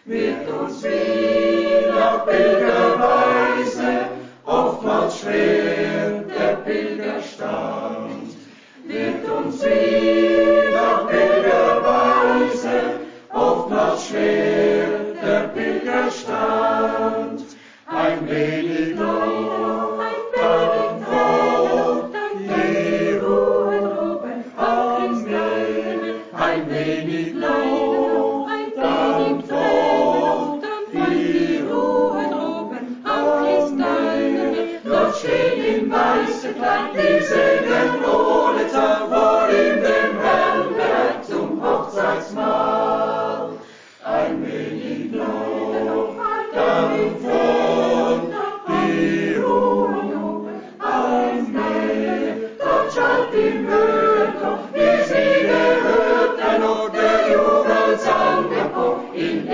wird uns viel auf Pilgerweise, oftmals schwer der Pilgerstand. Wird uns viel auf Pilgerweise, oftmals schwer der Pilgerstand. Ein wenig noch, dann folgt die Ruhe droben am Meer. Ein wenig noch, dann folgt die Ruhe droben am Kristallmeer. Dort stehen im weißen Kleid die Segen ohne Zahl vor ihm dem Herrn Berg zum Hochzeitsmahl. Ein wenig noch, dann folgt die Ruhe am Meer. Dort schallt im Höhenchor die Siege hört er noch der Jubelsang empor in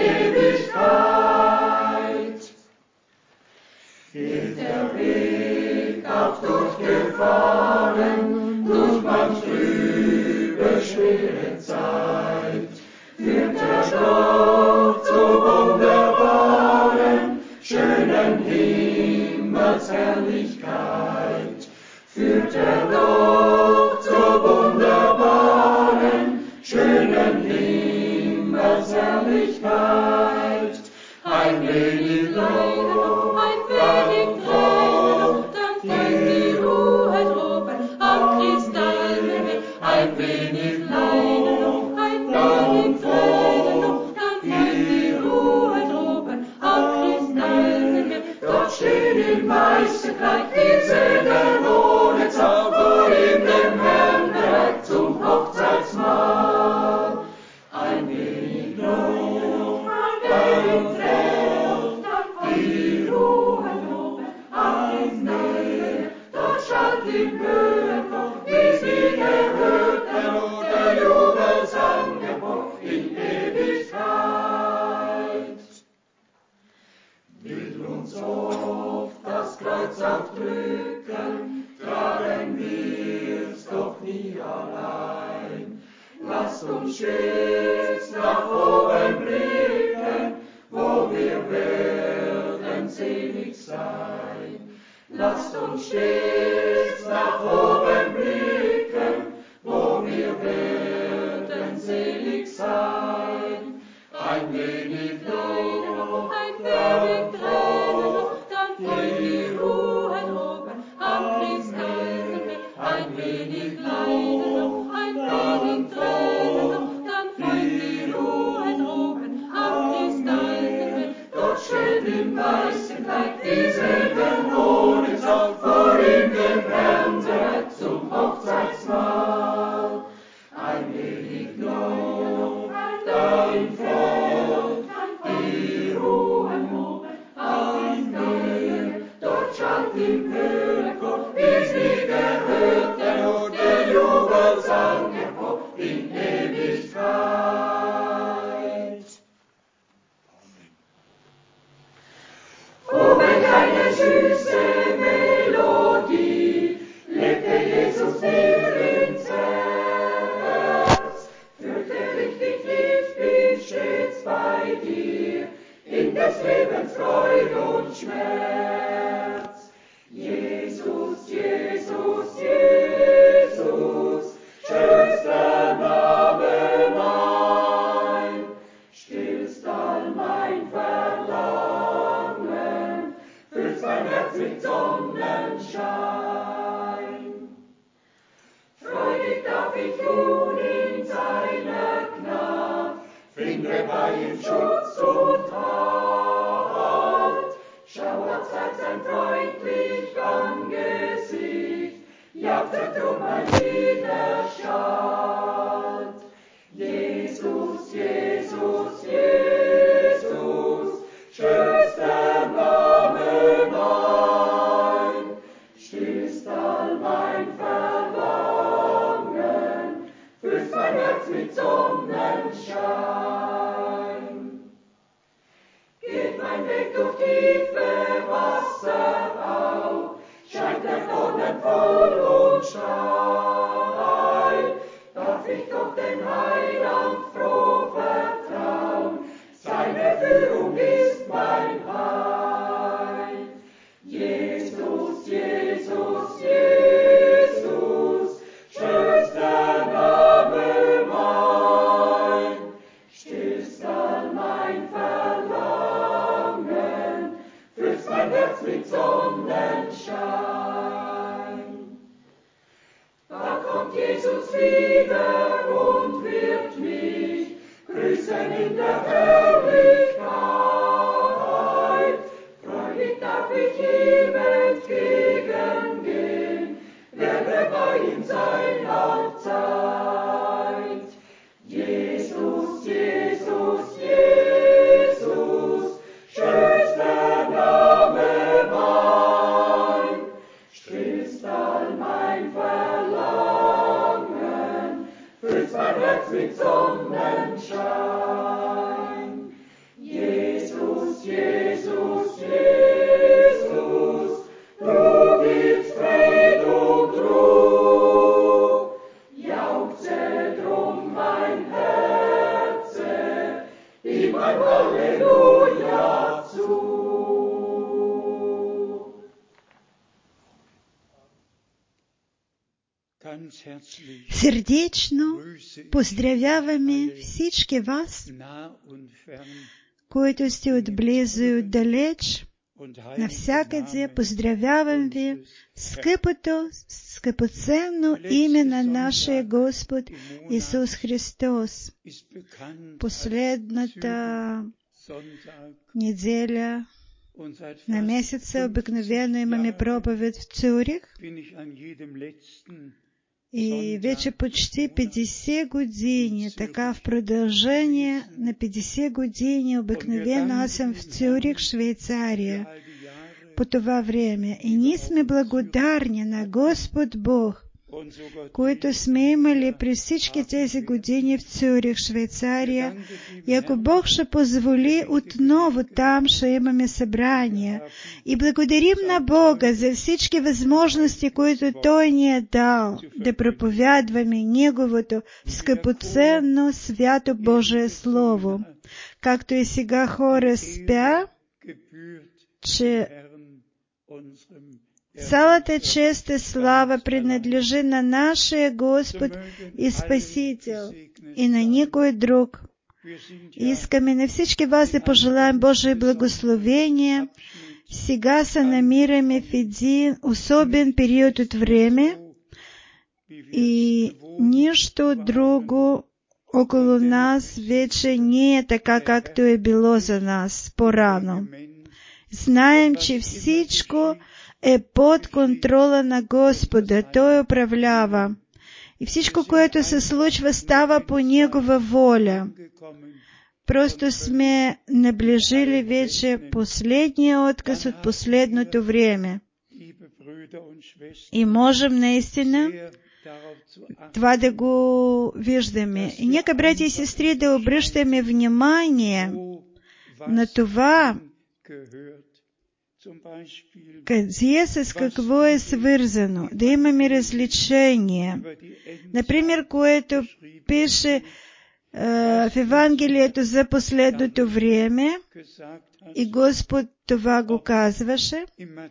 Ewigkeit. Geht der Weg auch durchgefahren, durch manch trübe, schwere Zeit, führt er doch zur wunderbaren, schönen Himmelsherrlichkeit. Führt er doch zur wunderbaren, schönen Himmelsherrlichkeit. Ein wenig noch, dann folgt die Ruhe droben am Kristallmeer. Ein wenig noch, dann folgt die Ruhe droben am Kristallmeer. Dort stehen im weißen Kleid die Sänger ohne Zahl vor ihm dem Herrn Berg zum Hochzeitsmahl. Ein wenig noch, dann folgt die Ruhe droben am Meer. Dort schallt im Höhenchor die Siege hört er noch der Jubelsang empor in Ewigkeit. Will uns oft das Kreuz aufdrücken, tragen wir's doch nie allein. Lasst uns stets nach oben blicken, wo wir werden selig sein. Lasst uns stets nach oben blicken, wo wir werden selig sein. Ein wenig noch, dann folgt die Ruhe droben am Kristallmeer. Ein wenig noch, dann folgt die Ruhe droben am Kristallmeer. Dort steht im weißen Kleid die Segen ohne Zahl vor ihm dem Herrn Berg zum Hochzeitsmahl. Ein wenig noch, dann folgt die Ruhe am Meer. Dort schallt im Höhenchor die Siege hört er noch der Jubelsang empor in Ewigkeit. Oh, welch eine süße Melodie legte Jesus mir ins Herz. Fürchterlich ich bin stets bei dir, in des Lebens Freud und Schmerz. Jesus, Jesus, Jesus, schönster Name mein, stillst all mein Verlangen, füllst mein Herz mit Sonnenschein. Freudig darf ich ruhen in seiner Gnad, finde bei ihm Schutz und Halt. Schau abseits sein freundlich Angesicht, jagtet um mein Widerstand. Jesus, Jesus, Jesus, schönster Name mein, stillst all mein Verlangen, füllst mein Herz mit Sonnenschein. Geht mein Weg durch tiefe Wasser auf, scheint der Dornen voll und steil, darf ich doch dem Heiland froh vertrauen, seine Führung Herz mit Sonnenschein. Da kommt Jesus wieder und wird mich grüßen in der Herrlichkeit. Freudig darf ich ihm entgegengehen, werde bei ihm sein auf Zeit. Jesus, Jesus, Jesus, schönster Name mein, stillst all mein Verlangen, füllst mein Herz mit Sonnenschein. Jesus, Jesus, Jesus, du gibst Fried und Ruhe, jauchze drum mein Herze, ihm ein Halleluja zu. Сердечно поздравяваме всички вас, които сте отблизо и отдалеч. Навсякъде поздравявам ви скъпоценно име на нашия Господ Исус Христос. Последната неделя на месеца обикновено имаме проповед в Цюрих. И вече почти 50 години, така в продължение на 50 години, обикновено аз съм в Цюрих, Швейцария, по това време. И ние сме благодарни на Господ Бог, които сме имали през всички тези години в Цюрих, Швейцария. И ако Бог ще позволи, отново там ще имаме събрания. И благодарим на Бога за всички възможности, които Той ни е дал, да проповядваме Неговото скъпоценно свято Божие Слово. Както и сега хора спя, че цялата чест и слава принадлежи на нашия Господ и Спасител и на никой друг. Искаме на всички вас да пожелаем Божие благословение. Сега се намираме в един особен период от време и нищо друго около нас вече не е така, както е било за нас по-рано. Знаем, че всичко е под контрола на Господа. Той управлява. И всичко, което се случва, става по Негова воля. Просто сме наближили вече последния отказ от последното време. И можем наистина това да го виждаме. И нека, братя и сестри, да обръщаме внимание на това, къде с какво е свързано, да имаме различение. Например, което пише в Евангелието за последното време, и Господ това го казваше,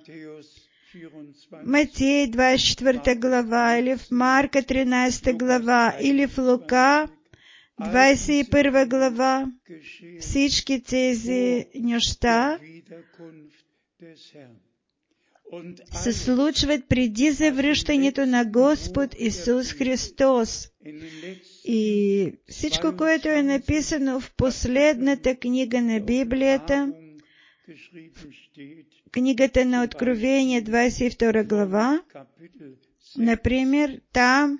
Матей 24 глава, или в Марка 13 глава, или в Лука 21 глава. Всички тези неща се случват преди завръщането на Господ Исус Христос. И всичко, което е написано в последната книга на Библията, книгата на Откровение 22 глава, например, там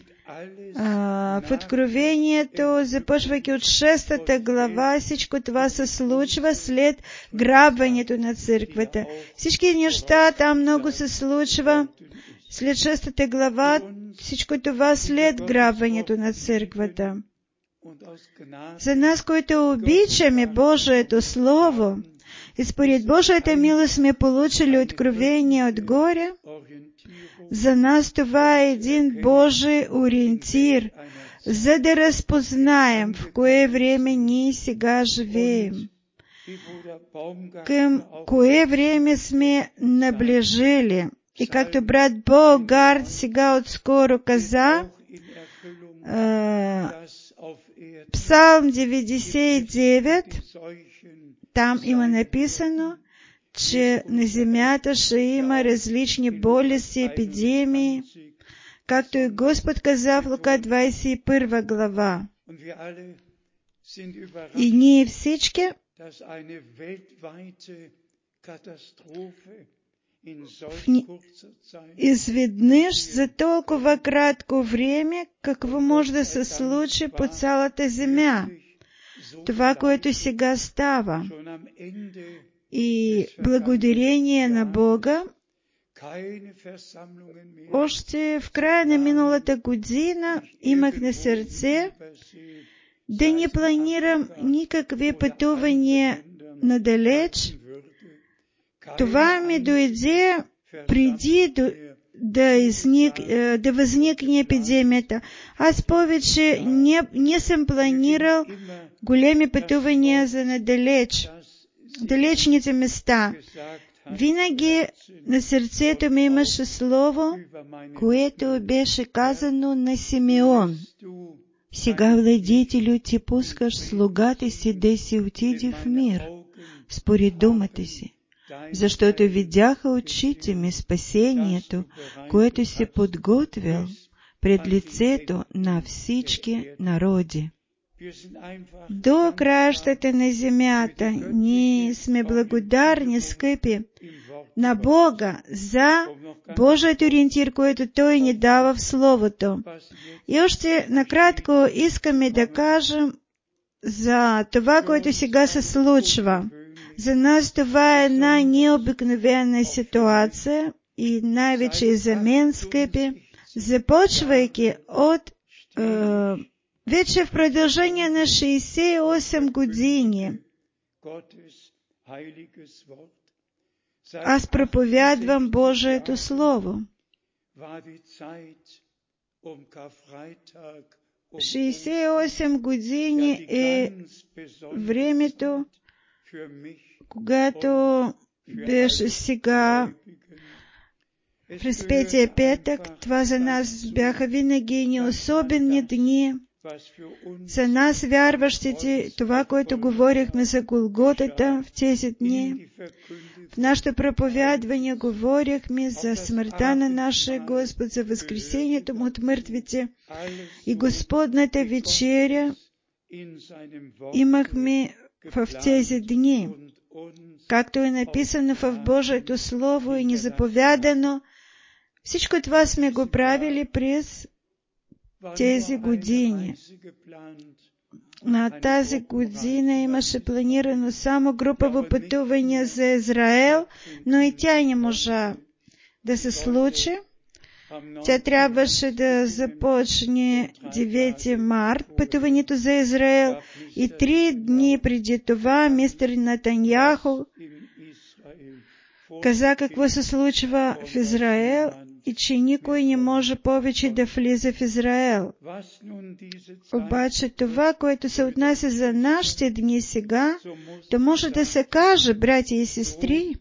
в Откровението, започвайки от 6 глава, всичко това се случва след грабването на църквата. Всички неща там много се случва след 6 глава, всичко това след грабването на църквата. За нас, които обичаме Божието Слово, и според Божията милост сме получили откровение отгоре, за нас това е един Божий ориентир, за да разпознаем в кое време ние сега живеем, към кое време сме наближили. И както брат Богард сега отскоро каза, Псалм 99, там има написано, че на земята ще има различни болести, епидемии, както и Господ казав в Лука 21 глава. И ние всички изведнъж за толкова кратко време, какво може да се случи по цялата земя. Това, което сега става. И благодарение на Бога, още в края на миналата година имах на сърце да не планирам никакви пътувания надалеч. Това ми дойде преди да възникне епидемията. Аз повече не съм планирал големи пътувания за надалеч, далечните места. Винаги на сърцето ми имаше слово, което беше казано на Симеон. Сега, владетелю, ти пускаш слугата си да си отиде в мир, според думата си, защото видяха очите ми спасението, което си подготвил пред лицето на всички народи. До краищата на земята ние сме благодарни, скъпи, на Бога за Божият ориентир, който Той ни дава в Словото. И още накратко искаме да кажем за това, което сега се случва. За нас това е една необикновена ситуация и най-вече и за мен, скъпи, започвайки от вече в продължение на 68 години аз проповядвам Божието Слово. 68 години е времето, когато беше сега в Разпетия петък. Това за нас бяха винаги неособени дни. За нас, вярващите, това, което говорихме за Голготата в тези дни, в нашето проповядване говорихме за смъртта на нашия Господ, за възкресението Му от мъртвите и Господната вечеря имахме в тези дни, както е написано в Божието Слово и ни заповядано. Всичко това сме го правили през тези години. На тази година имаше планирано само групово пътуване за Израел, но и тя не можа да се случи. Тя трябваше да започне 9 март пътуването за Израел и 3 дни преди това мистер Нетаняху каза какво се случва в Израел и че никой не може повече да влиза в Израел. Обаче това, което се отнася за нашите дни сега, то може да се каже, братя и сестри,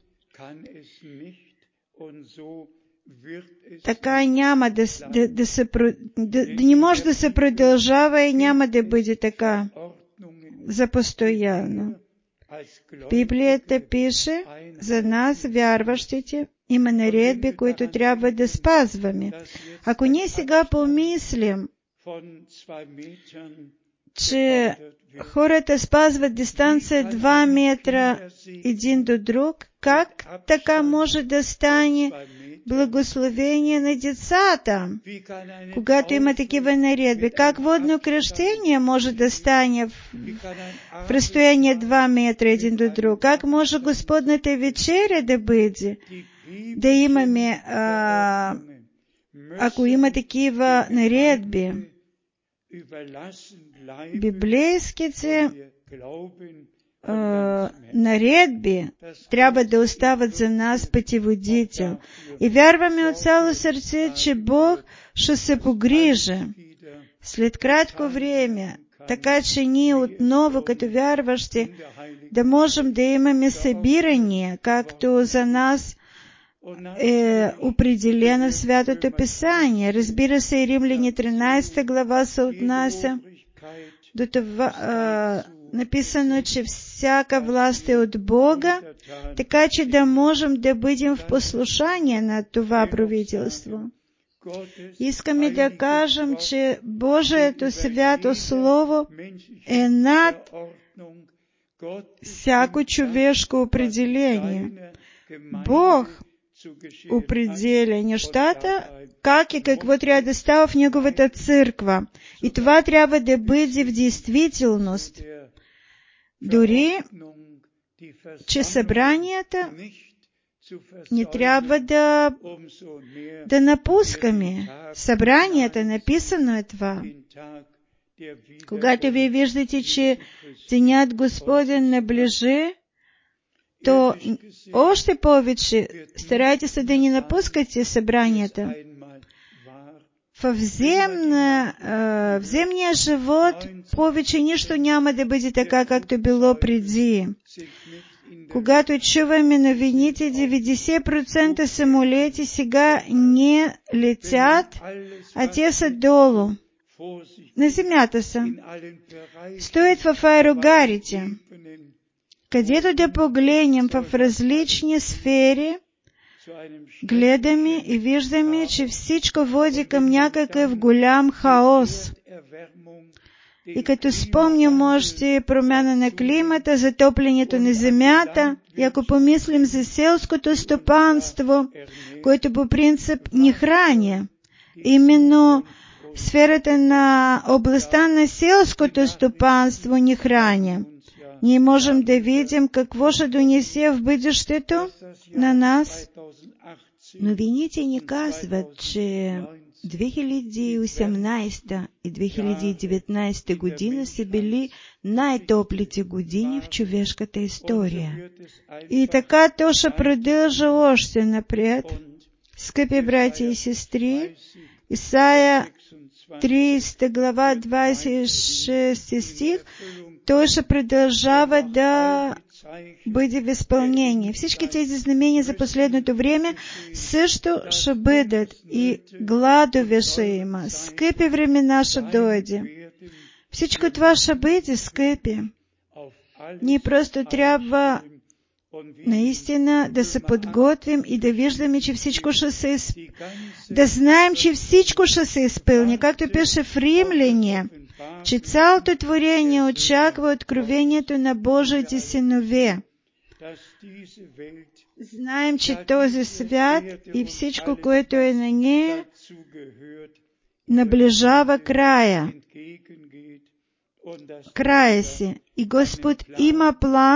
така няма да не може да се продължава и няма да бъде така за постоянно. В Библията пише за нас, вярващите, има наредби, които трябва да спазваме. Ако ние сега помислим, че хората спазват дистанция 2 метра един до друг, как така може да стане благословение на децата, когато има такива наредби? Как водно кръщение може да стане в разстояние 2 метра един до друг? Как може Господната вечеря да бъде? Да имаме, ако има такива наредби. Библейските наредби трябва да остават за нас пътеводител. И вярваме от цяло сърце, че Бог ще се погрижи след кратко време, така че ние отново, като вярващи, да можем да имаме събирания, както за нас е определено в Святото Писание. Разбира се, и Римляни 13 глава се отнася до това, написано, че всяка власт е от Бога, така че да можем да бъдем в послушание на това правителство. Искаме да кажем, че Божието свято Слово е над всяко човешко определение. Бог определя нещата, как и какво трябва да става в Неговата църква. И това трябва да бъде в действителност. Дори, че събранията не трябва да напускаме. Събранията, написано е това. Когато вие виждате, че денят Господен наближи, то още повече старайте се да не напускате събранията. В земния живот повече нищо няма да бъде така, както било преди. Когато чуваме новините, 90% самолети сега не летят, а те са долу. На земята са. Стоят в аерогарите. Където да погледнем в различни сфери, гледаме и виждаме, че всичко води към някакъв голям хаос. И като спомням още промяна на климата, затоплянето на земята, и ако помислим за селското стопанство, което по принцип ни храни, именно сферата на областта на селското стопанство ни храни, ние можем да видим какво ще донесе в бъдещето на нас. Новините ни казват, че 2018 и 2019 година са били най-топлите години в човешката история. И така то ще продължа още напред. Скъпи братя и сестри, Исаия 30 глава 26 стих, той ще продължава да бъде в изпълнение. Всички тези знамения за последното време също ще бъдат и гладове ще има. Скъпи времена ще дойде. Всичко това ще бъде, скъпи. Ние просто трябва наистина да се подготвим и да виждаме, че всичко ще се да знаем, че всичко ще се изпълни, както пише в Римляне, че цялото творение очаква откровението на Божиите синове. Знаем, че този свят и всичко, което е на нея, наближава края си. И Господ има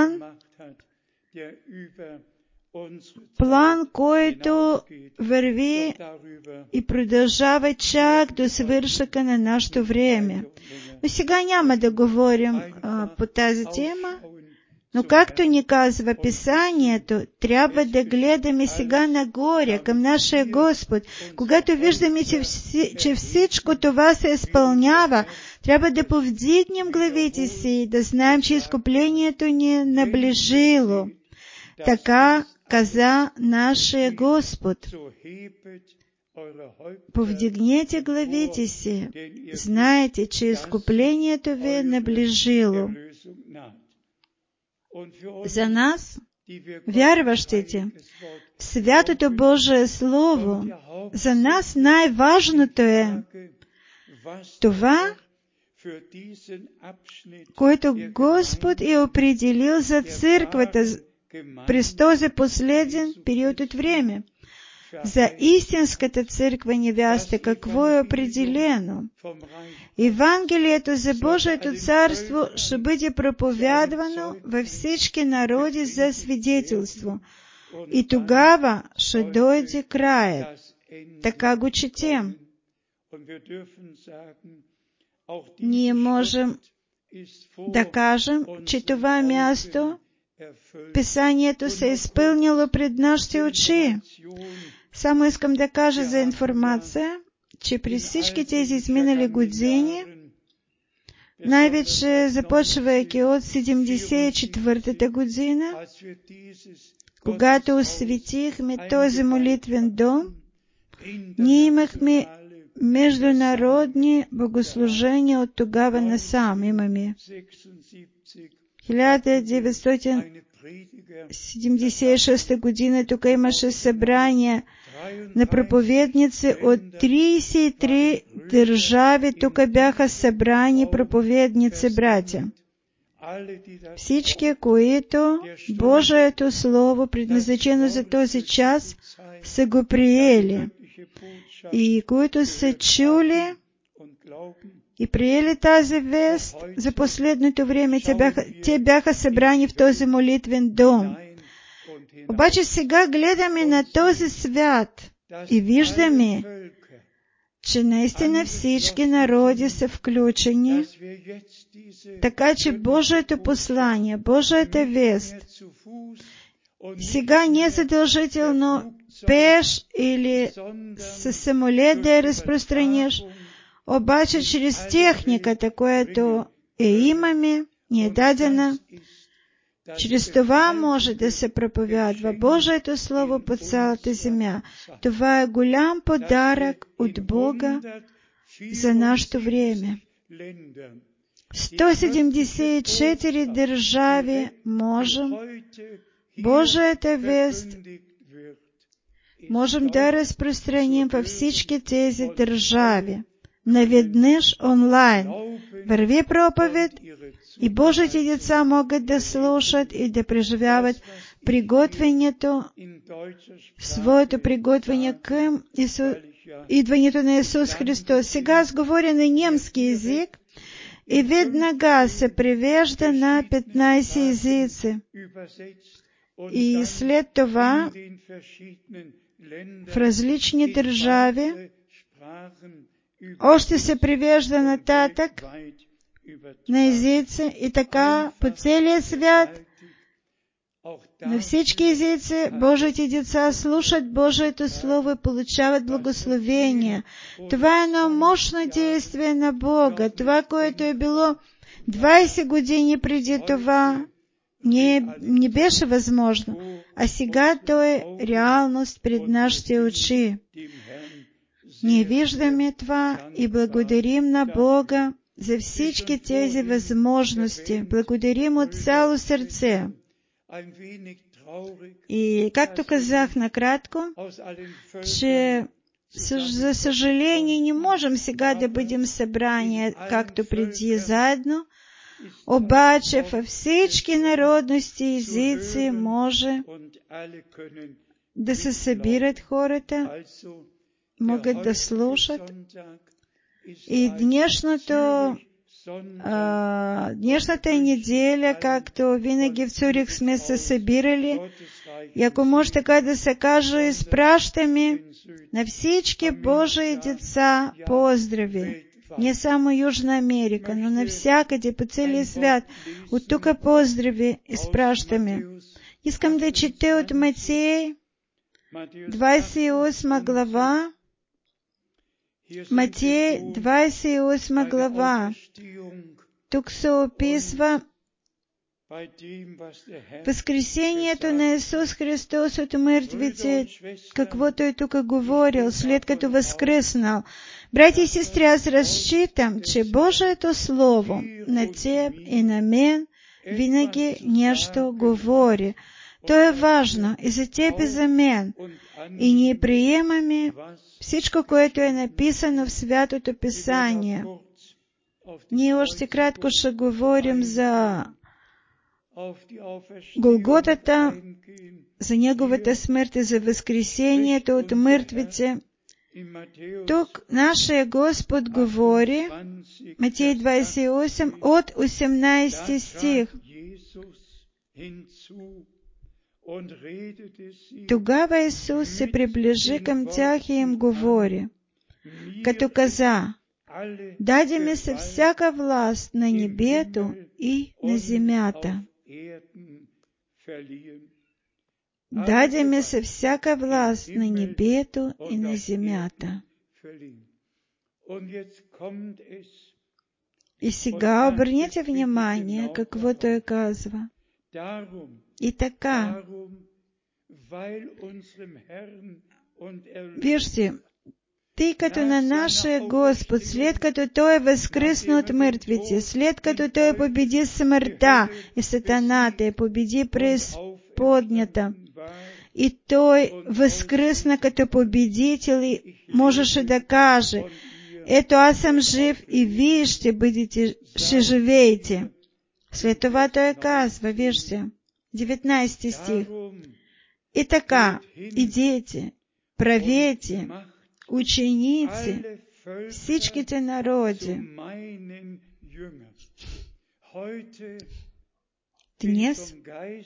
план, който върви и продължава чак до свършъка на нашето време. Но сега няма да говорим по тази тема, но както ни казва Писанието, трябва да гледаме сега нагоре към нашия Господ. Когато виждаме, че всичко това се изпълнява, трябва да повдигнем главите си и да знаем, че изкуплението ни е наближило. Така каза нашия Господ. Повдигнете главите си. Знаете, че изкуплението ви е наближило. За нас, вярващите в Святото Божие Слово, за нас най-важното е това, което Господ е определил за църквата през този последен период от време. За истинската църква невяста какво е определено? Евангелието за Божието царство ще бъде проповядвано във всички народи за свидетелство. И тогава ще дойде краят. Така го четем. Ние можем да кажем, че това място Писанието се е изпълнило пред нашите очи. Само искам да кажа за информация, че през всички тези изминали години, най-вече започвайки от 74-та година, когато осветихме този молитвен дом, ние имахме международні богослуження от тогава насам имаме. 1976 година тук имаше събрание на проповедници от 33 държави. Тук бяха събрани проповедници, братя. Всички, които Божието Слово, предназначено за този час, са го приели и които са чули и приели тази вест за последното време, те бяха събрани в този молитвен дом. Обаче сега гледаме на този свят и виждаме, че наистина всички народи са включени, така че Божието послание, Божията вест сега не е задължително пеш или със самолет да я разпространиш, обаче чрез техниката, която имаме, ни е дадена, чрез това може да се проповядва Божието Слово по цялата земя. Това е голям подарък от Бога за нашето време. 174 държави можем Божията вест можем да разпространим във всички тези държави. Наведнъж онлайн. Върви проповед и Божите деца могат да слушат и да преживяват приготвянето, своето приготвяне към идването на Исус Христос. Сега аз говоря на немски език и веднага се превежда на 15 езици. И след това в различни държави още се превежда нататък на езици и така по целия свят на всички езици Божите деца слушат Божието Слово и получават благословение. Това е едно мощно действие на Бога. Това, което е било 20 години преди това, не беше възможно, а сега то е реалност пред нашите очи. Ние виждаме това и благодарим на Бога за всички тези възможности. Благодарим от цяло сърце. И както казах накратко, че за съжаление не можем сега да бъдем събрани както преди заедно, обаче във всички народности и езици може да се събират хората, могат да слушат. И днешната неделя, както винаги в Цюрих сме се събирали, и ако може така да се каже, изпращаме на всички Божии деца поздрави. Не само Южна Америка, но навсякъде по целия свят. От тук поздрави изпращаме. Искам да чета от Матей, 28 глава. Матей, 28 глава. Тук се описва възкресението на Исус Христос от мъртвите, каквото е тук говорил, след като възкръснал. Братя и сестри, аз разчитам, че Божието Слово на теб и на мен винаги нещо говори. То е важно и за теб и за мен. И ние приемаме всичко, което е написано в Святото Писание. Ние още кратко ще говорим за Голготата, за Неговата смърт и за възкресението от мъртвите. Тук нашия Господ говори, Матей 28, от 18 стих. Тогава Исус се приближи към тях и им говори, като каза: даде ми се всяка власт на небето и на земята. Даде ми се всяка власт на небето и на земята. И сега обърнете внимание какво той казва. И така, вижте, тъй като на нашия Господ, след като Той възкръсна от мъртвите, след като Той победи смъртта и сатаната и победи преизподнята, и Той възкръсна като победител и можеше да каже: ето аз съм жив и вие ще живеете. След това Той казва, вижте, 19 стих: и така, идете, правете ученици всичките народи. Днес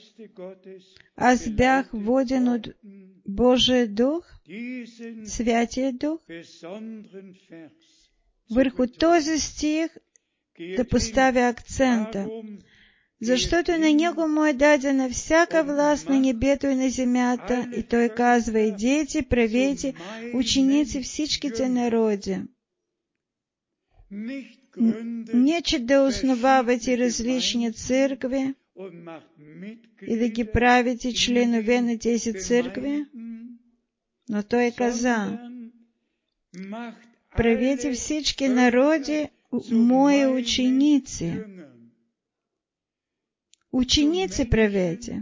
аз бях воден от Божия Дух, Святия Дух, върху този стих да поставя акцента, защото на Него му е дадена всяка власт на небето и на земята, и Той казва: идете, правете ученици всичките народи. Не че да основавате различни църкви и да ги правите членове на тези църкви, но Той каза: правете всички народи мои ученици. Ученици правете.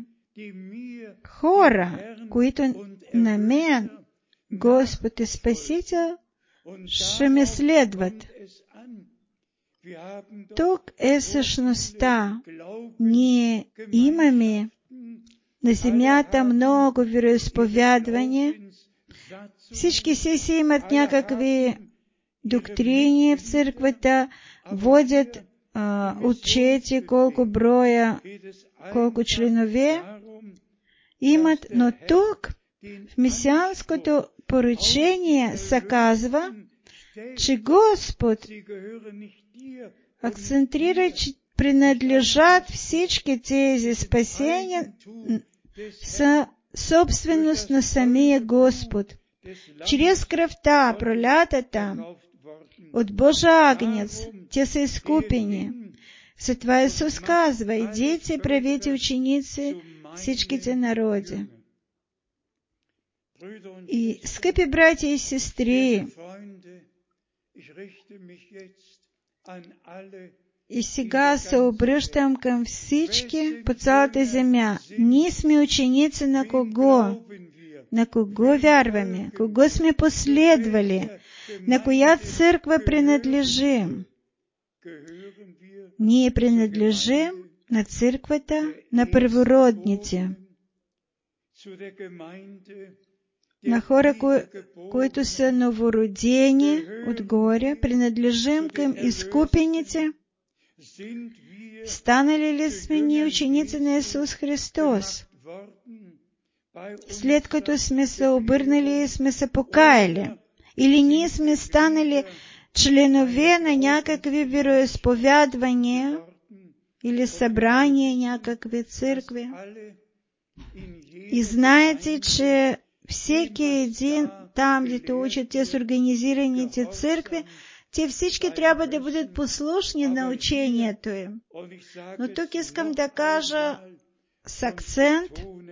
Хора, които на мен, Господ и Спасител, ще ме следват. Тук е същността. Ние имаме на земята много вероизповядвания. Всички си имат някакви доктрини в църквата, водят отчети колко членове имат, но тук в месианското поручение се казва, че Господ акцентрира, че принадлежат всички тези спасения са собственост на самия Господ. Чрез кръвта, пролята там, от Божия агнец, те са изкупени. Затова Исус казва: идите и правете ученици всичките народи. И, скъпи братя и сестри, и сега се обръщам към всички по цялата земя. Ние сме ученици на кого? На кого вярваме? Кого сме последвали? На коя църква принадлежим? Ние принадлежим на църквата на първородните, на хора, които са новородени отгоре, принадлежим към изкупените. Станали ли сме ние ученици на Исус Христос? След като сме се обърнали и сме се покаяли? Или ние сме станали членове на някакви вероизповядвания или събрания, някакви църкви? И знаете, че всеки един там, дето учат те с организираните църкви, те всички трябва да бъдат послушни на учението им. Но тук искам да кажа с акцент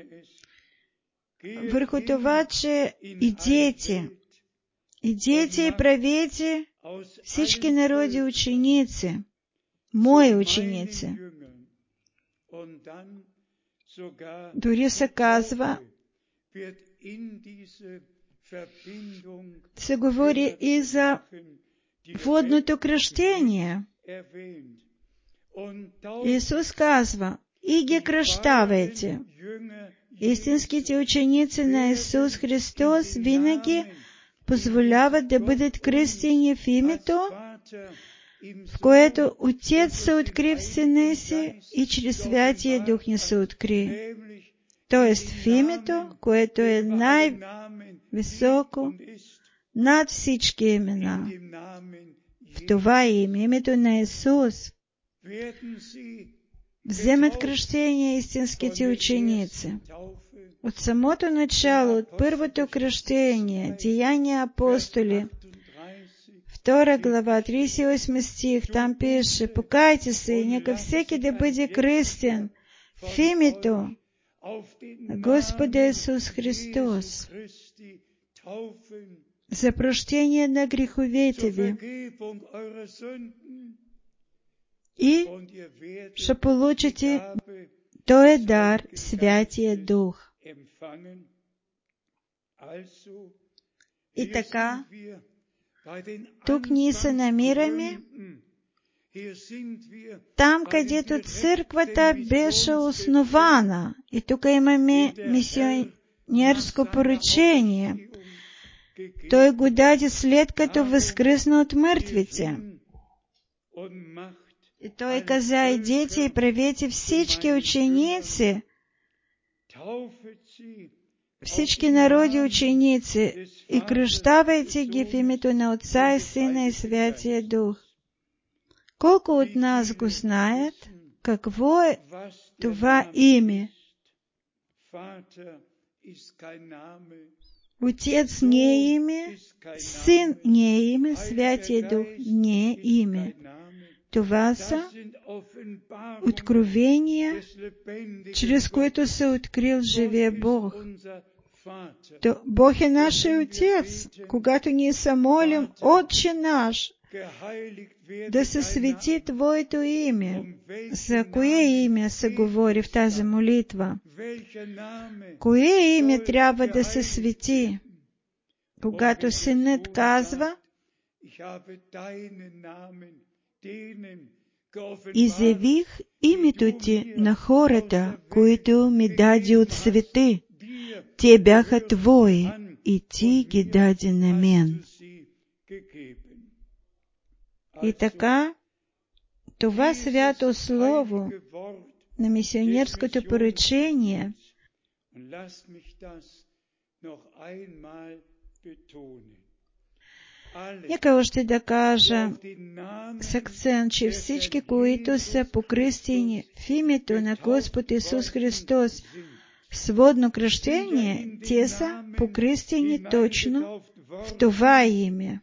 върху това, че идете и правете всички народи ученици, мои ученици. Дори се казва, се говори и за водното кръщение. Исус казва: и ги кръщавайте. Истинските ученици на Исус Христос винаги позволяват да бъдат кръстени в името, в което Отец се откри в Сина си и чрез Святия Дух ни се откри. Тоест в името, което е най-високо над всички имена. В това име, името на Исус, вземат кръщение истинските ученици. От самото начало, от първото кръщение, Деяния апостоли, 2 глава, 38 стих, там пише: покайте се и нека всеки да бъде кръстен в името на Господа Исус Христос. за прощение на греховете ви и ще получите този дар, Святия Дух. И така, тук ние се намираме там, където църквата беше основана. И тук имаме мисионерско поръчение. Той го даде след като възкръсна от мъртвите. И той каза: идете и правете всички ученици, всички народи ученици, и кръщавайте ги в името на Отца и Сина и Святия Дух. Колко от нас го знаят? Какво е това име? Отец не е име, Син не е име, Святия Дух не е име. Това са откровения, чрез които се открил живия Бог. Бог е нашия Отец. Когато ние се молим: Отче наш, да се свети Твоето име. За кое име се говори в тази молитва? Кое име трябва да се свети? Когато Синът казва: изявих името Ти на хората, които ми даде от света. Те бяха Твои и Ти ги даде на мен. И така, това свято слово на мисионерското поръчение нека още да кажа с акцент, че всички, които са покръстени в името на Господ Исус Христос с водно кръщение, те са покръстени точно в това име,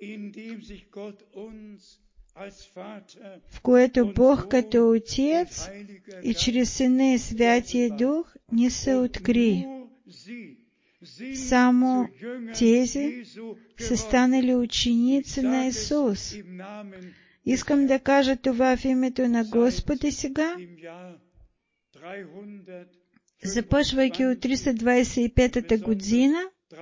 в което Бог като Отец и чрез Сина и Святия Дух ни се откри. Само тези са станали ученици на Исус. Искам да кажа това в името на Господа сега, започвайки от 325 година,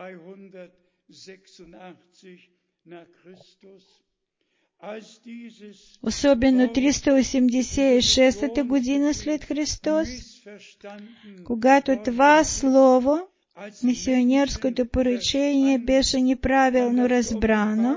особено 386 година след Христос, когато това слово, мисионерското поръчение, беше неправилно разбрано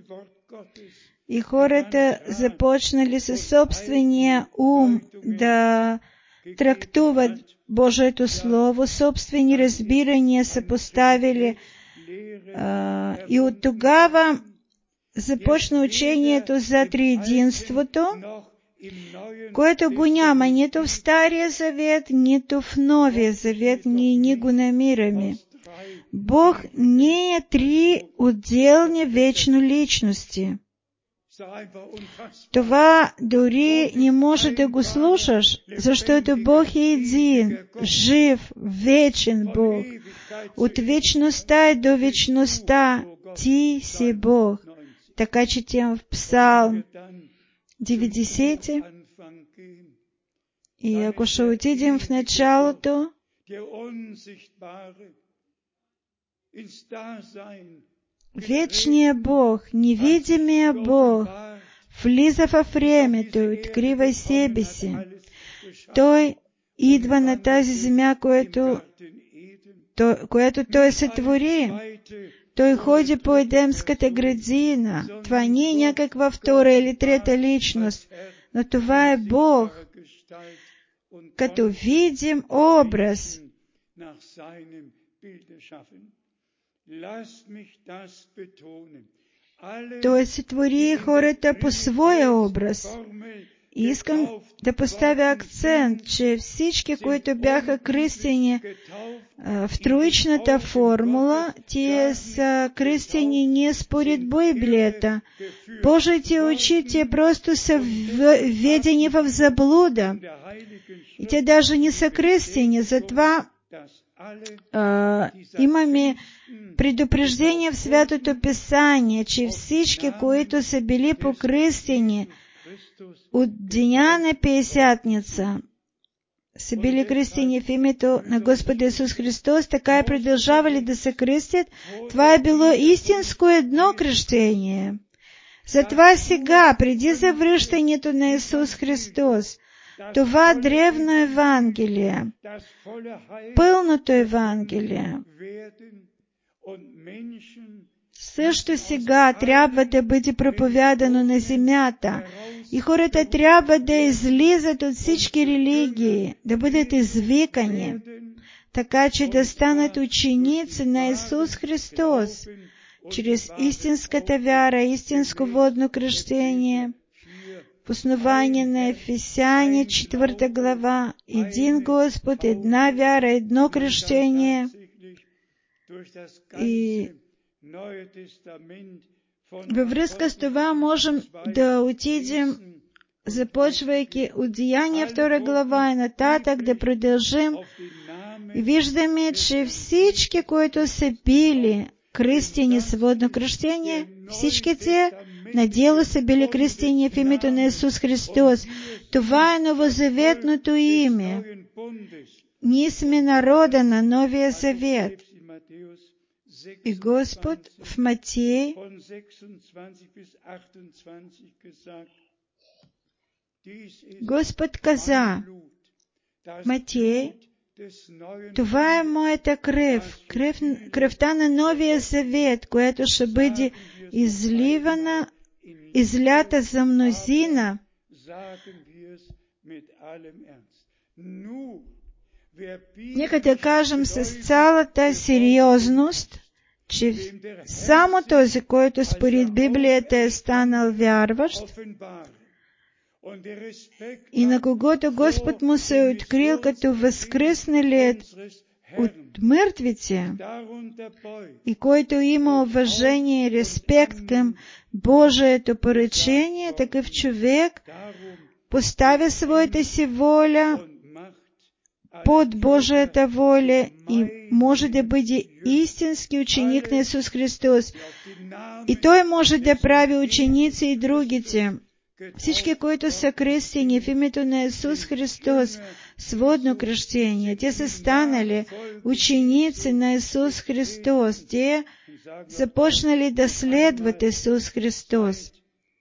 и хората започнали със собствения ум да трактуват Божието Слово, собствени разбирания са поставили, и от тогава започна учението за триединството, което го няма нито в Стария Завет, нито в Новия Завет. Ние не го намираме. Бог не е три отделни вечно личности. Това дори не може да го слушаш, защото Бог е един, жив, вечен Бог. От вечността и до вечността Ти си Бог. Така четем в Псалм 90. И ако ще отидем в началото, вечният Бог, невидимият Бог, влиза във времето и открива себе си. Той идва на тази земя, която Той сътвори. Той ходи по Едемската градина. Това не е някаква втора или трета личност, но това е Бог, като видим образ. Той сътвори хората по своя образ. И искам да поставя акцент, че всички, които бяха кръстени в троичната формула, те са кръстени не според Библията. Божиите учители просто са введени в заблуда. И те даже не са кръстени. Затова Имаме предупреждение в Святото Писание, че всички, които са били покръстени от деня на Пятидесятница, са били кръстени в името на Господа Исус Христос, така и продължавали да се кръстят. Това е било истинско едно кръщение. Затова сега, преди завръщането на Исус Христос, това древно Евангелие, пълното Евангелие, също сега трябва да бъде проповядано на земята. И хората трябва да излизат от всички религии, да бъдат извикани, така че да станат ученици на Исус Христос, чрез истинската вяра, истинско водно кръщение, в основание на Ефесяни 4 глава, един Господ, една вяра, едно кръщение. И във връзка с това можем да отидем, започвайки от Деяния 2 глава и нататък, да продължим. И виждаме, че всички, които са били кръстени с водно кръщение, всички те на дело са били кръстени в името на Исус Христос. Това е новозаветното име. Ние сме народа на Новия Завет. И Господ в Матей 28 Господ каза, Матей, това е моята кръв, кръвта на Новия Завет, която ще бъде излята за мнозина. Нека да кажем с цялата сериозност, че само този, който според Библията е станал вярващ и на когото Господ му се е открил като възкръсналият от мъртвите и който има уважение и респект към Божието поръчение, такъв човек поставя своята си воля под Божията воля и може да бъде истински ученик на Исус Христос. И той може да прави ученици и другите. Всички, които са кръстени в името на Исус Христос с водно кръщение, те са станали ученици на Исус Христос. Те започнали да следват Исус Христос.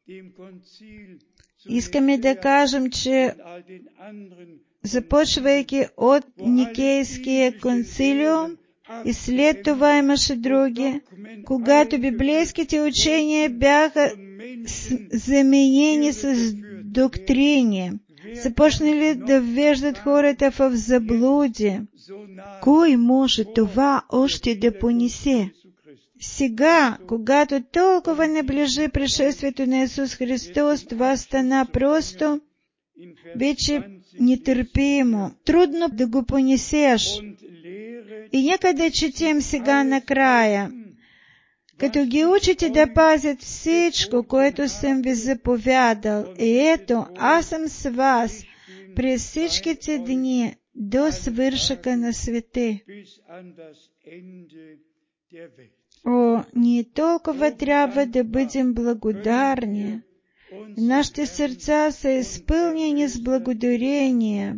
Искаме да кажем, че започвайки от Никейския концилиум и след това имаше други, когато библейските учения бяха заменени с доктрини, започнали да ввеждат хората в заблуди. Кой може това още да понесе? Сега, когато толкова наближи пришествието на Исус Христос, това стана просто вече нетърпимо, трудно да го понесеш. И нека да четем сега накрая. Като ги учите да пазят всичко, което съм ви заповядал, и ето, аз съм с вас през всичките дни до свършъка на света. О, ние толкова трябва да бъдем благодарни. Нашите сърца са изпълнени с благодарение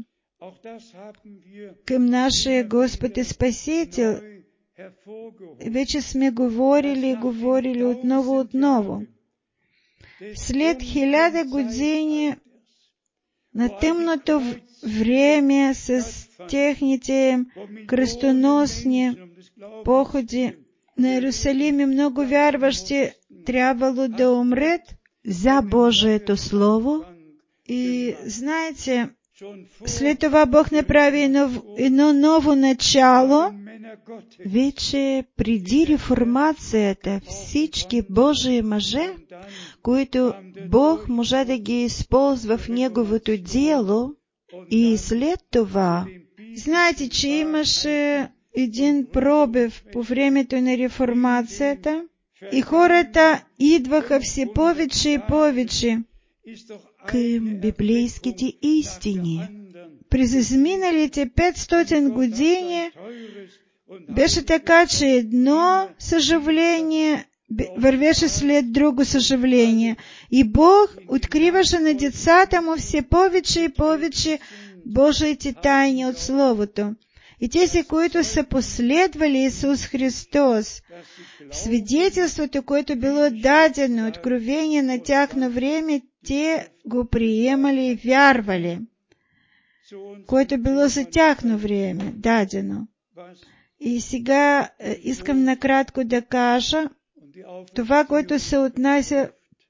към нашия Господ и Спасител. Вече сме говорили отново. След 1000 години на тъмното време с техните кръстоносни походи на Иерусалим и много вярващи трябвало да умрат за Божието Слово. И знаете, след това Бог направи едно ново начало. Вече преди реформацията всички Божии мъже, които Бог може да ги използва в Неговото дело, и след това, знаете, че имаше един пробив по времето на реформацията и хората идваха все повече и повече към библейските истини. през изминалите 500 години беше така, че едно съживление вървеше след друго съживление. И Бог откриваше на децата му все повече и повече Божиите тайни от Словото. И тези, които са последвали Исус Христос, свидетелството, което било дадено, откровение на тяхно време, те го приемали и вярвали, което било за тяхно време дадено. И сега искам накратко да кажа това, което се отнася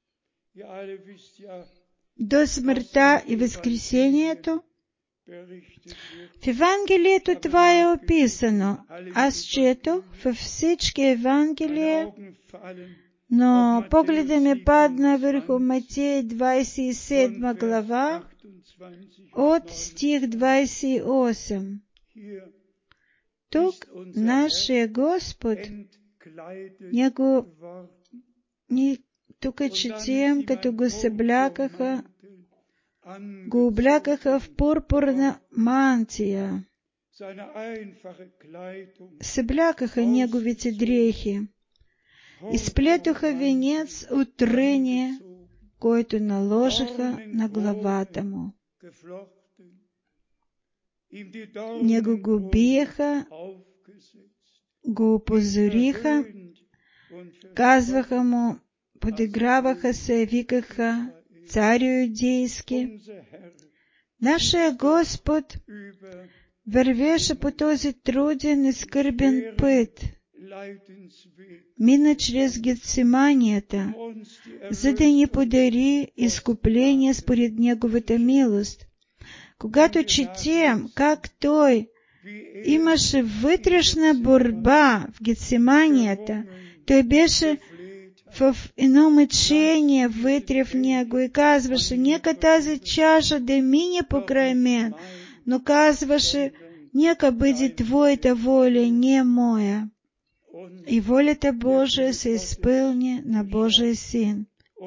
до смъртта и възкресението. В Евангелието това е описано. Аз четох във всички Евангелия, но погледът ми падна върху Матей 27 глава от стих 28. Тук нашия Господ, тук четем, като го съблякаха, го облякаха в пурпурна мантия, съблякаха неговите дрехи, изплетоха венец от ръни, който наложиха на главата му. Него го биеха, го опозориха, казваха му, подиграваха се, викаха, царю юдейски. Нашия Господ вървеше по този труден и скърбен път, мина чрез Гетсиманията, за да ни подари изкупление според Неговата милост. Когато четем как Той имаше вътрешна борба в Гетсиманията, Той беше в едно мъчение вътре в Него и казваше, нека тази чаша да мине покрай мен, но казваше, нека бъде Твоята воля, не моя. И волята Божия се изпълни на Божия Син.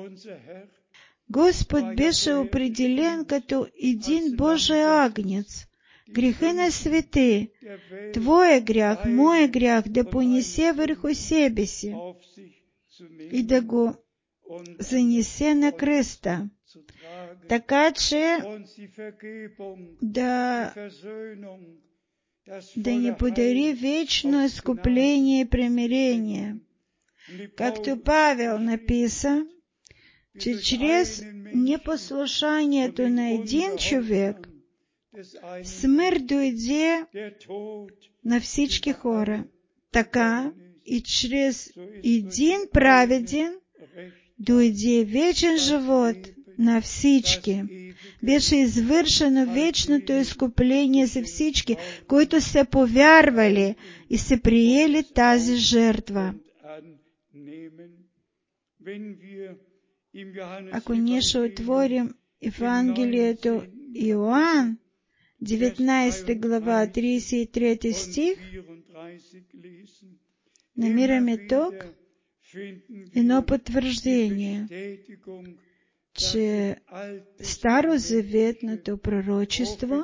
Господ беше определен като един Божий агнец. Греха на свете, Твоя грях, моя грях да понесе върху себе си и да го занесе на кръста, така че да ни подари вечно изкупление и примирение. Както Павел написа, че чрез непослушанието на един човек смърт дойде на всички хора, така и чрез един праведен дойде вечен живот на всички. Беше извършено вечното изкупление за всички, които са повярвали и са приели тази жертва. Ако ние ще отворим Евангелието Иоанн, 19 глава, 33 стих, намираме тук едно потвърждение, че старозаветното пророчество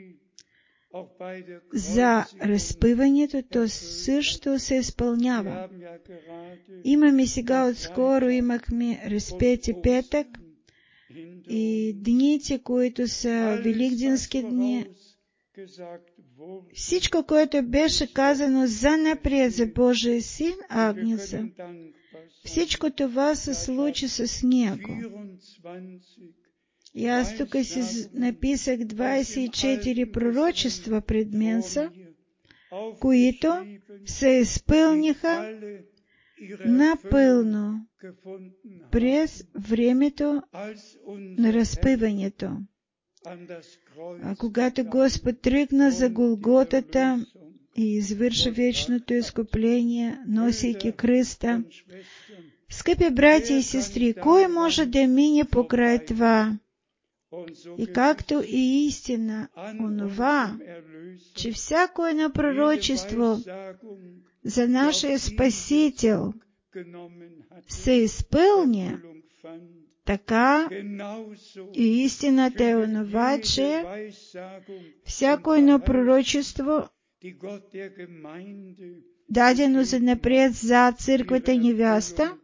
за разпъването, то също се изпълнява. Имаме сега отскоро, имахме разпети петък и дните, които са великденски дни. Всичко, което беше казано за напред за Божия Син, Агнеца, всичко това се случи с Него. И аз тук си написах 24 пророчества пред мен са, които се изпълниха напълно през времето на разпъването. А когато Господ тръгна за Голготата и извърши вечното изкупление, носейки кръста, скъпи братя и сестри, кой може да мине покрай това? И както и истина, онова, че всяко едно пророчество за нашия Спасител се изпълни, така и истината е онова, че всяко едно пророчество, дадено занапред за църквата и невяста,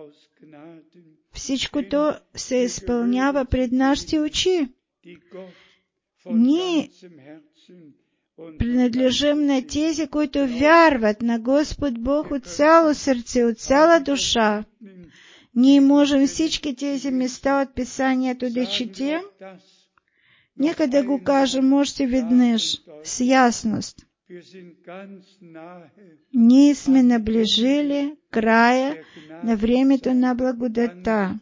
всичкото се изпълнява пред нашите очи. Ние принадлежим на тези, които вярват на Господ Бог от цяло сърце, от цяла душа. Ние можем всички тези места от Писанието да четем. Нека да го кажем още веднъж, с ясност. Ние сме наближили края на времето на благодата.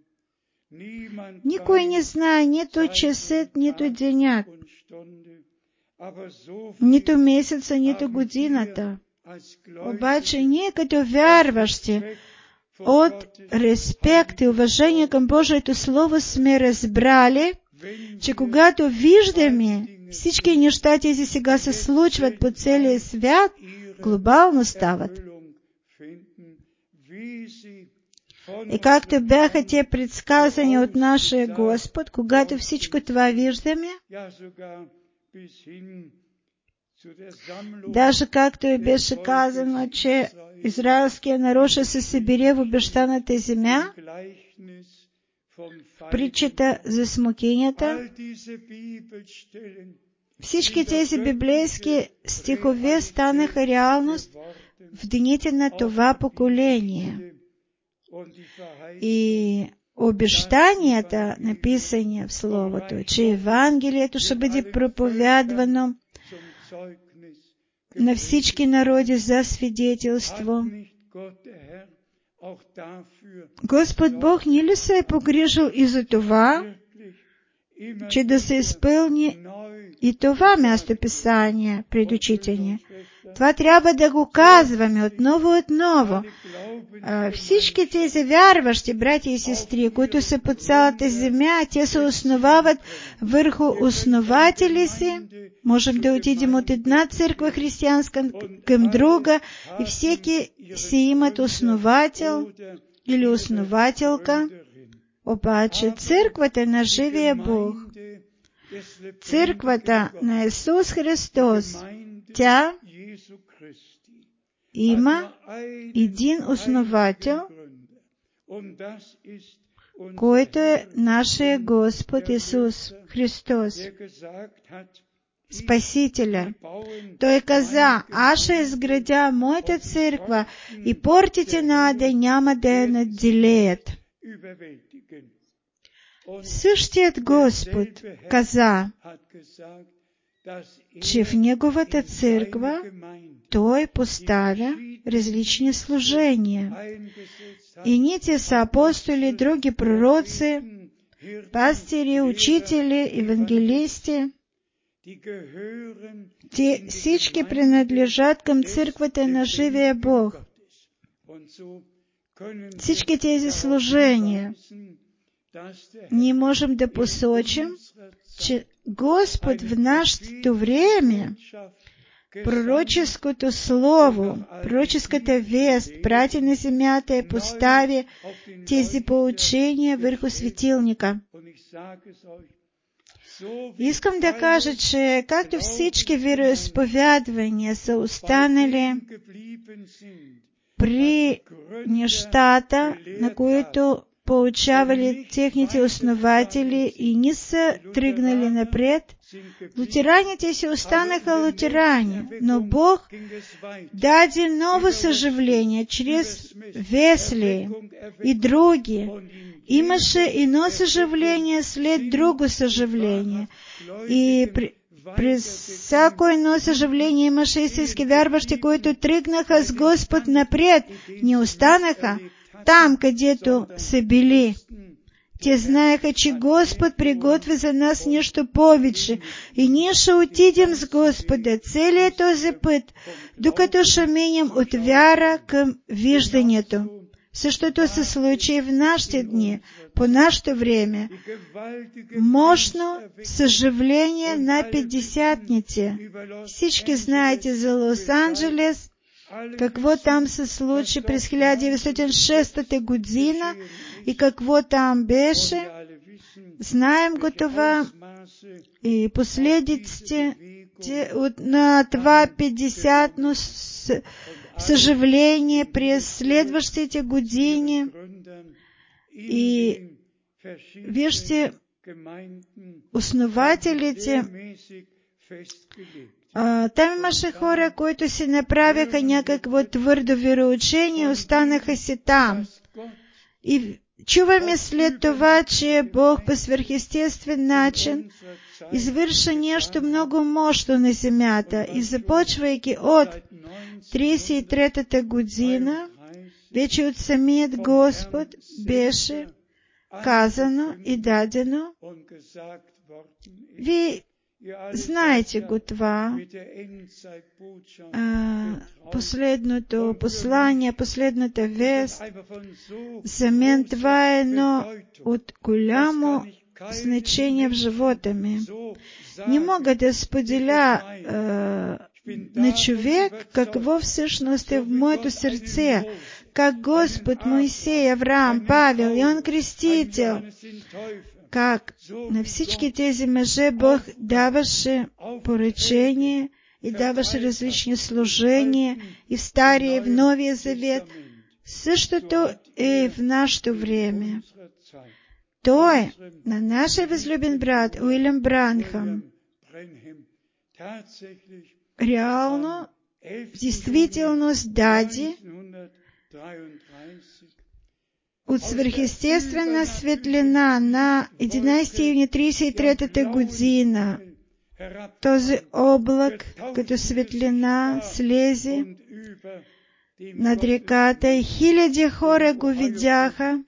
Никой не знае нито часът, нито денят, нито месеца, нито годината. Обаче ние като вярващи от респект и уважение към Божието Слово сме разбрали, че когато виждаме всички неща, тези сега се случват по целия свят, глобално стават. И както бяха те предсказани от нашия Господ, когато всичко това виждаме, даже както и беше казано, че израелския народ ще се събере в обещаната земя, притчата за смокинята, всички тези библейски стихове станаха реалност в дните на това поколение. И обещанията, написани в Словото, че Евангелието ще бъде проповядвано на всички народи за свидетелство. Господ Бог не ли се е погрижил и за това, че да се изпълни и това местописание пред очите ни? Това трябва да го казваме отново. Всички тези вярващи, братя и сестри, които са по цялата земя, те се основават върху основатели си. Можем да отидем от една църква християнска към друга и всеки си имат основател или основателка. Обаче църквата на живия Бог, църквата на Исус Христос, тя има един основател, който е нашия Господ Исус Христос, Спасителя. Той каза: аз ще изградя моята църква и портите на ада няма да я надделеят. Същият Господ каза, че в Неговата църква Той поставя различни служения. Едните са апостоли, други пророци, пастири, учители, евангелисти. Те всички принадлежат към църквата на живия Бог. Всички тези служения ние можем да посочим, че Господ в нашето време пророческото слово, пророческата вест прати на земята и постави тези поучения върху светилника. Искам да кажа, че както всички вероизповядвания са останали при нещата, на които поучавали техните основатели и не са тръгнали напред, лутераните си останаха лутерани, но Бог даде ново съживление чрез Весли и други. Имаше едно съживление след друго съживление. И през всяко едно съживление имаше истински вярващи, които тръгнаха с Господ напред, не останаха там, където са били. Те знаеха, че Господ приготви за нас нещо повече и ние ще отидем с Господа целият този път, докато ще минем от вяра към виждането. Същото се случи в нашите дни, по нашето време. Мощно съживление на петдесятници. Всички знаете за Лос-Анджелес, какво там се случи през 1906 година и какво там беше. Знаем го това и последиците на това 50, но съжаление през следващите години. И вижте, основателите, там имаше хора, които си направиха някакво твърдо вероучение, останаха си там. И чуваме след това, че Бог по свръхестествен начин извърши нещо много мощно на земята. И започвайки от 33-та година, вече от самият Господ беше казано и дадено. Вие знаете го това. Последното послание, последната вест, за мен това е едно от голямо значение в живота ми. Не мога да споделя на човек какво всъщност е в моето сърце, как Господ, Моисей, Авраам, Павел, Иоанн Крестител, как на всички тези мъже Бог даваше поръчение и даваше различни служения и в Стария, и в Новия Завет. Същото е в нашето време. Той, на нашия възлюбен брат Уилям Бранхам, реално, в действителност даде от свръхестествена светлина на 11 юни 1933 година. Този облак като светлина слезе над реката и хиляди хора го видяха.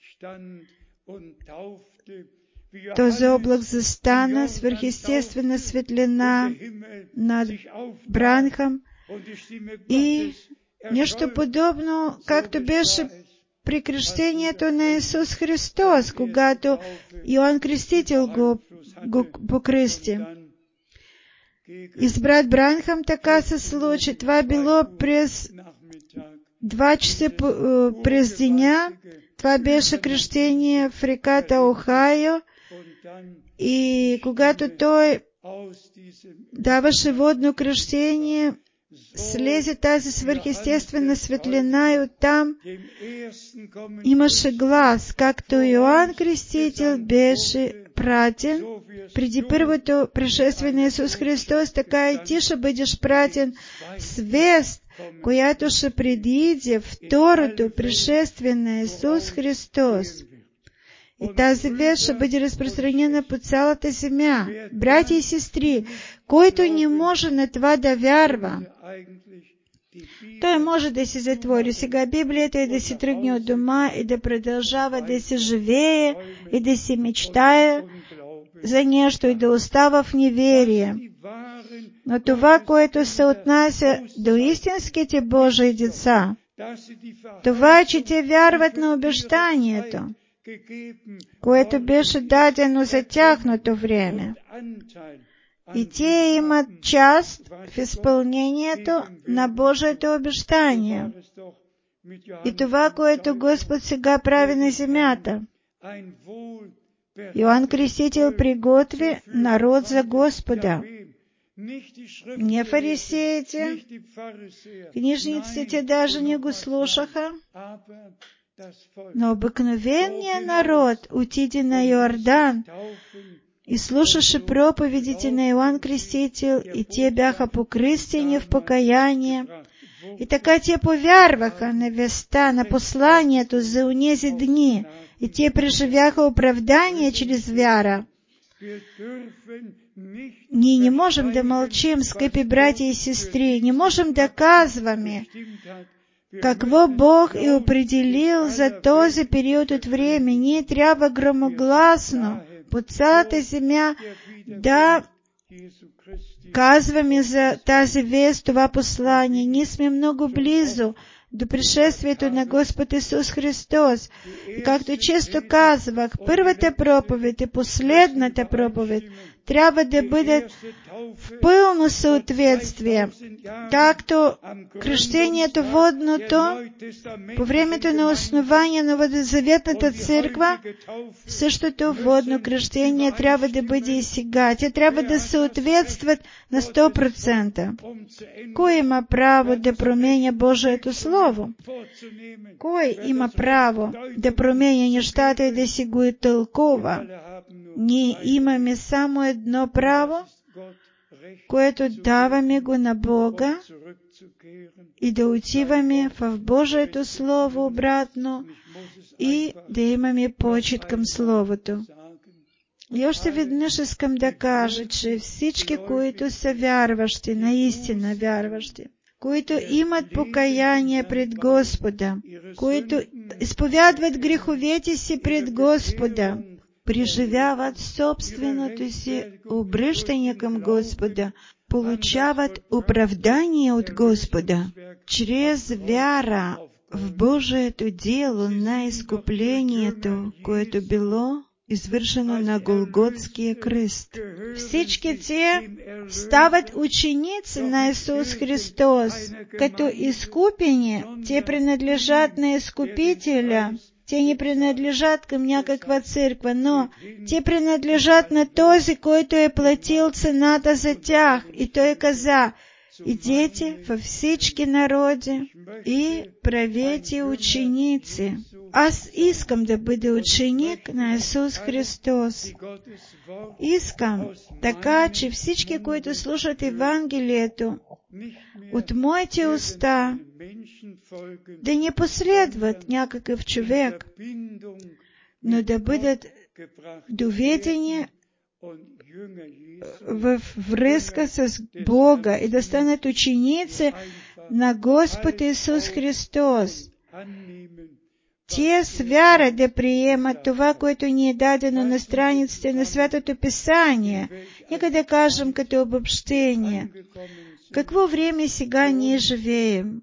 Този облак застана, свръхестествена светлина над Бранхам и нещо подобно, както беше при кръщението на Исус Христос, когато Иоанн Крестител го покръсти. И с брат Бранхам така се случи. Това било през 2 часа през деня. Това беше кръщение в реката Охайо. И когато той даваше водно кръщение, слезе тази свръхестествена светлина и оттам имаше глас, както Иоанн Крестител беше пратен преди първото пришествие на Исус Христос, така и ти ще бъдеш пратен с вест, която ще предиде второто пришествие на Исус Христос. И тази вест ще бъде разпространена по цялата земя. Братя и сестри, който не може на това да вярва, той може да си затвори сега Библията и да си тръгне от дома и да продължава да си живее и да си мечтае за нещо и да остава в неверие. Но това, което се отнася до истинските Божии деца, това е, че те вярват на обещанието, което беше дадено за тяхното време. И те имат част в изпълнението на Божието обещание. И това, което Господ сега прави на земята. Иоанн Крестител приготви народ за Господа. Не фарисеите, книжниците даже не го слушаха, но обикновеният народ отиде на Йордан и слушаше проповедите на Иоанн Крестител, и те бяха покръстени в покаяние. И така те повярваха на веста, на посланието за онези дни, и те преживяха оправдание чрез вяра. Ние не можем да мълчим, скъпи братя и сестри, не можем да казваме какво Бог е определил за този период от време. Ние трябва громогласно по цялата земя да казваме за тази вест, това послание. Ние сме много близо до пришествието на Господ Исус Христос. И както често казвах, първата проповед и последната проповед, трябва да бъдат в пълно съответствие, както кръщението водното по времето на основание на Новозаветната църква, същото водно кръщение трябва да бъде и сега. Те трябва да съответстват на 100%. Кой има право да променя Божието Слово? Кой има право да променя нещата и да си го тълкува? Ние имаме само едно право, което даваме го на Бога и да отиваме в Божието Слово обратно и да имаме почит към Словото. И още веднъж искам да кажа, че всички, които са вярващи, наистина вярващи, които имат покаяние пред Господа, които изповядват греховете си пред Господа, преживяват собственото си обръщане към Господа, получават оправдание от Господа чрез вяра в Божието дело на изкуплението, което било извършено на Голготския кръст. Всички те стават ученици на Исус Христос. Като изкупени, те принадлежат на Изкупителя. Те не принадлежат към някаква църква, но те принадлежат на този, който е платил цената за тях. И той каза: идете във всички народи и правете ученици. Аз искам да бъда ученик на Исус Христос. Искам така, че всички, които слушат Евангелието от моите уста, да не последват някакъв човек, но да бъдат доведени в връзка с Бога и да станат ученици на Господ Исус Христос. Те с вяра да приемат това, което ни е дадено на страниците на Святото Писание. Нека да кажем като обобщение. Какво време сега ние живеем?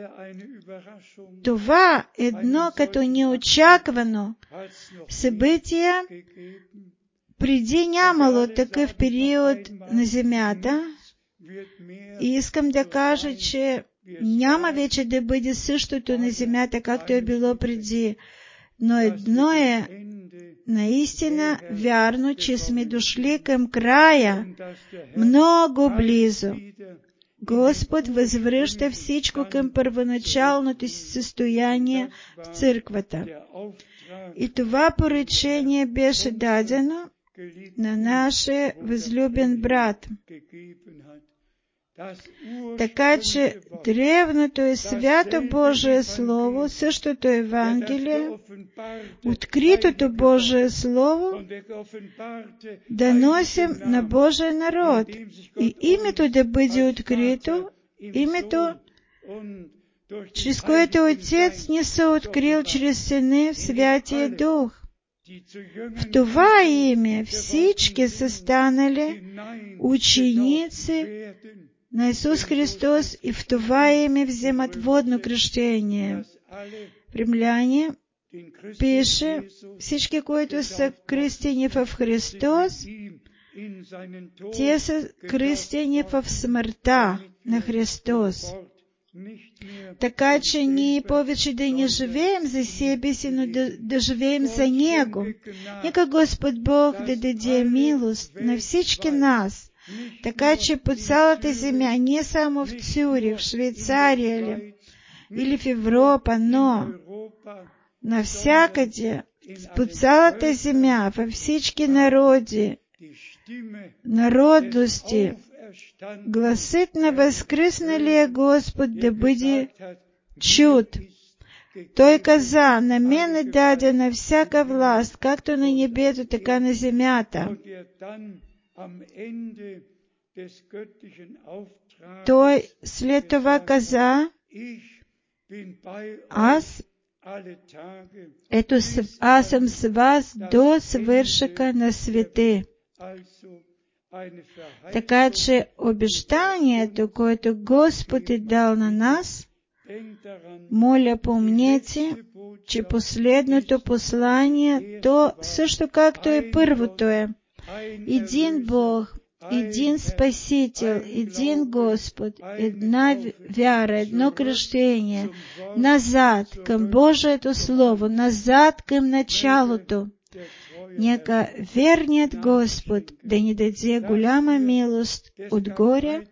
Това едно като неочаквано събитие. Преди нямало такъв период на земята и искам да кажа, че няма вече да бъде същото на земята, както е било преди. Но едно е наистина вярно, че сме дошли към края, много близо. Господ възвръща всичко към първоначалното си състояние в църквата. И това поръчение беше дадено на нашия възлюбен брат. Така че древното и свято Божие Слово, същото Евангелие, откритото Божие Слово, да носим на Божия народ и името да бъде открито, името, чрез което Отец ни се открил чрез Сина в Святия Дух. В това име всички са станали ученици на Исус Христос и в това име вземат водно кръщение. В Римляне пише: всички, които са кръстени в Христос, те са кръстени в смъртта на Христос. Така че ние повече да не живеем за себе си, но да живеем за Него. Нека Господ Бог да даде милост на всички нас, така че по цялата земя, не само в Цюрих, в Швейцария или в Европа, но навсякъде, по цялата земя, във всички народи, народности, гласът на възкръсналия Господ да бъде чут. Той каза: на мен е дадена всяка власт, както на небето, така на земята. Той след това каза: аз съм с вас до свършъка на света. Така че обещанието, което Господ е дал на нас, моля, помнете, че последното послание, то също както и първото е. един Бог, един Спаситель, един Господ, една вяра, едно кръщение, назад към Божието Слово, назад към началото. Нека верният Господ да ни даде голяма милост отгоре,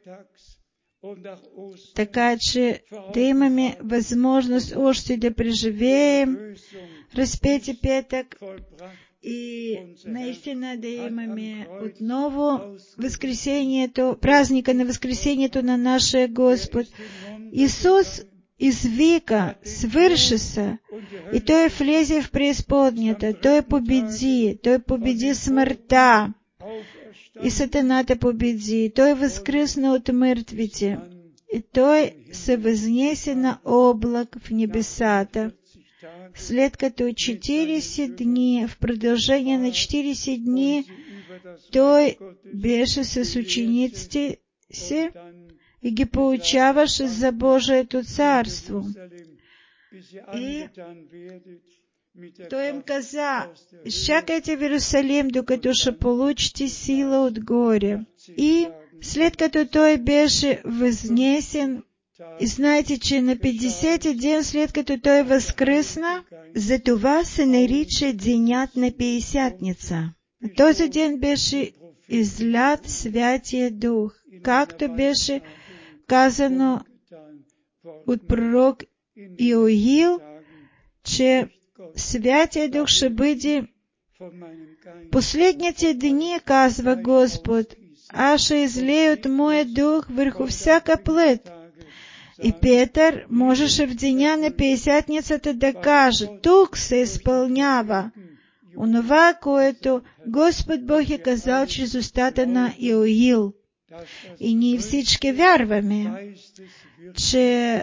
така че да имаме възможност още да преживеем разпети петък и наистина да имаме отново Възкресението, празника на Възкресението на нашия Господ. Исус извика, свърши се, и Той влезе в преизподнята, Той победи смъртта, и сатаната победи, Той възкръсна от мъртвите, и Той се възнесе на облак в небесата. След като 40 дни, в продължение на 40 дни, Той беше с учениците си и ги поучаваше за Божието царство. И Той им каза: изчакайте в Иерусалим, докато ще получите сила отгоре. И след като Той беше възнесен, и знаете, че на 50-ти ден след като Той възкръсна, за това се нарича денят на Петдесятница. Този ден беше излят Святия Дух, както беше казано от пророк Йоил, че Святия Дух ще бъде последните дни, казва Господ, аз ще излея от моя дух върху всяка плът. И Петър можеше в деня на Петдесятницата да каже: тук се изпълнява онова, което Господ Бог е казал чрез устата на Йоил. И ние всички вярваме, че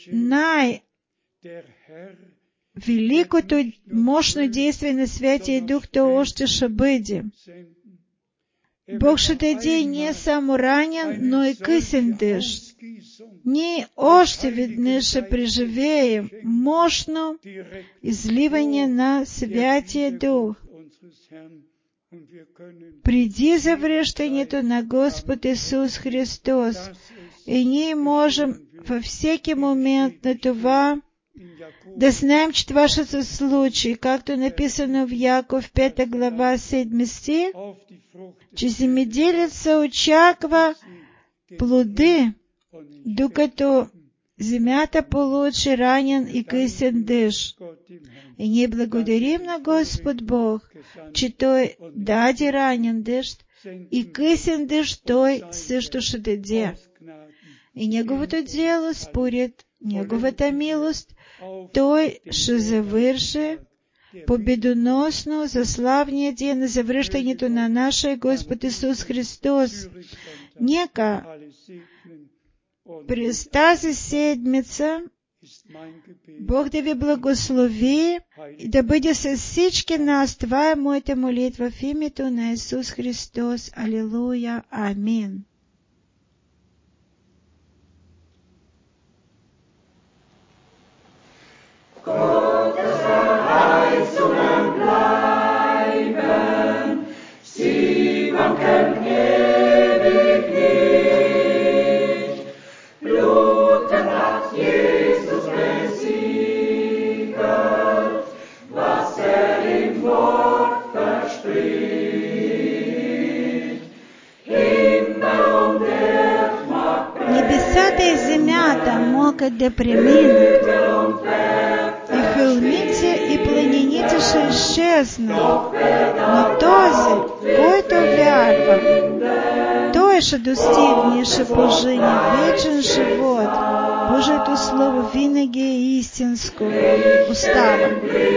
най-великото мощно действие на Святия Дух то още ще бъде. Бог ще даде не само ранен, но и късен дъжд. Ние още веднъж ще преживеем мощно изливане на Святия Дух преди завръщането на Господ Исус Христос. И ние можем във всеки момент на това да знаем, че това ще се случи, както написано в Яков 5 глава 7 стих, че земеделецът очаква плоди, докато земята получи ранен и късен дъжд. И ние благодарим на Господ Бог, че Той даде ранен дъжд и късен дъжд Той също ще даде. И Неговото дело, според Неговата милост, Той ще завърши победоносно за славния ден на завръщането на нашия Господ Исус Христос. Нека през тази седмица Бог да ви благослови и да бъде с всички нас. Това е моята молитва в името на Исус Христос. Алилуя. Амин. Gottes Verheißungen bleiben, sie wanken ewig nicht. Blutend hat Jesus besiegt, was im Wort verspricht. Himmel und Erd mag brechen, Небесата и земята могат да преминат, и хълмите и планините ще изчезнат, но този, който вярва, той ще достигне, ще пожине вечен живот. Божието Слово винаги е истинско. Остава.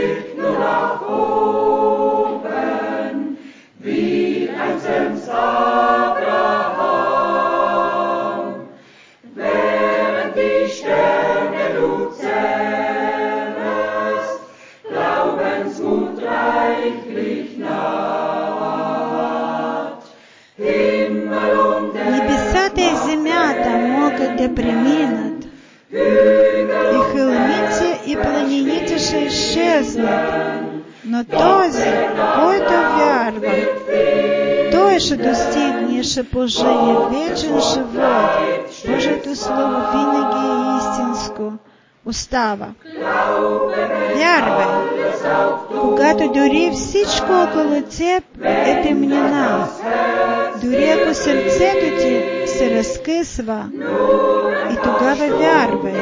Небесата и земята могат да преминат, и хълмите и планините ще изчезнат, но този, който вярва, що достигнеш пожиє вечен живот. Божието Слово винаги е истинско. Остава. Вярвай. Когато дори всичко около теб е темнина, дори ако сърцето ти се разкъсва, и тогава вярвай.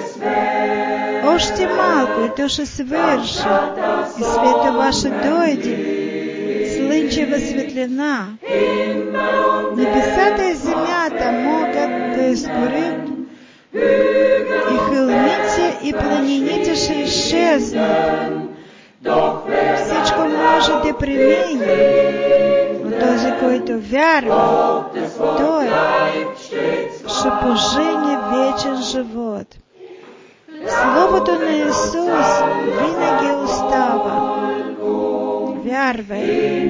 Още малко и то ще свърши, и свето ще дойде, слънчева светлина. Небесата и земята могат да изгорят, и хълмите и планините ще изчезнат. Всичко може да премине, но този, който вярва, той ще пожине вечен живот. Словото на Исус винаги остава. Вярвай.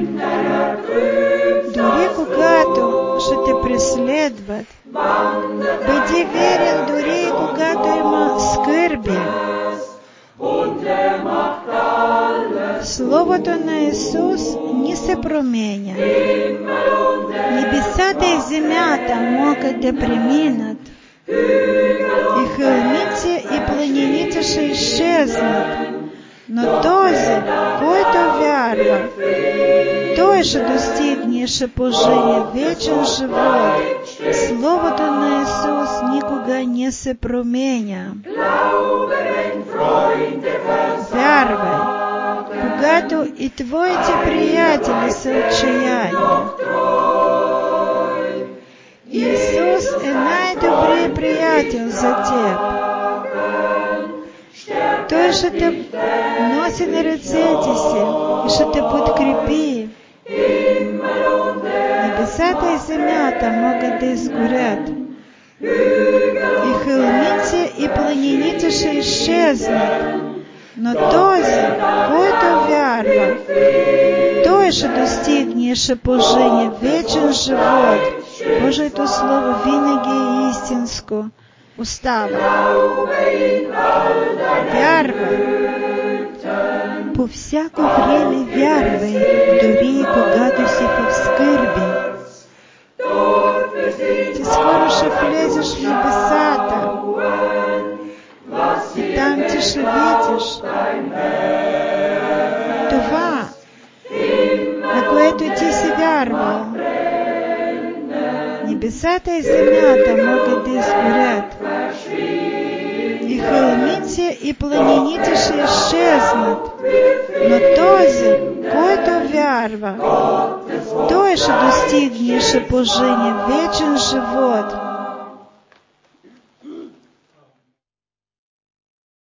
Дори когато ще те преследват, бъди верен дори когато има скърби. Словото на Исус не се променя. Небесата и земята могат да преминат, и хълмите и планините ще изчезнат, но този, който вярва, той ще достигне, ще пожине вечен живот. Словото на Исус никога не се променя. Вярвай, когато и твоите приятели са отчаяни. Исус е най-добрият приятел за теб. Той ще те носи на ръцете си и ще те подкрепи. Небесата и земята могат да изгорят, и хълмите и планините ще изчезнат, но този, който вярва, той ще достигне, ще пожине вечен живот. Божието Слово винаги е истинско. Остава. Вярвай. По всяко време вярвай, дори когато си в скърби. Ти скоро ще влезеш в небесата, и там ти ще видиш това, на което ти си вярвал. Небесата и земята могат да изгорят, и хълмите и планините ще изчезнат, но този, който вярва, той ще достигне, ще пожине вечен живот.